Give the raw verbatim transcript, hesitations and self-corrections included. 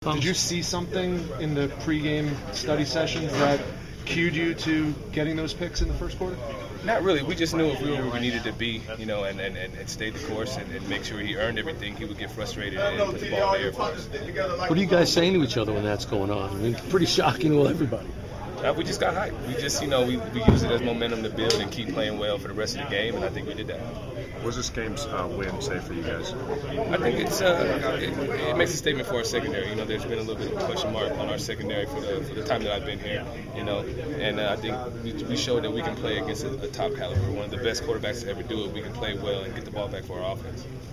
Did you see something in the pregame study sessions that cued you to getting those picks in the first quarter? Not really. We just knew if we were where we needed to be, you know, and, and, and stayed the course and, and make sure he earned everything, he would get frustrated and put the ball in the air for us. What are you guys saying to each other when that's going on? I mean, pretty shocking with everybody. Uh, we just got hyped. We just, you know, we, we use it as momentum to build and keep playing well for the rest of the game, and I think we did that. What does this game's uh, win say for you guys? I think it's uh, it, it makes a statement for our secondary. You know, there's been a little bit of a question mark on our secondary for the for the time that I've been here. You know, and uh, I think we, we showed that we can play against a, a top caliber, one of the best quarterbacks to ever do it. We can play well and get the ball back for our offense.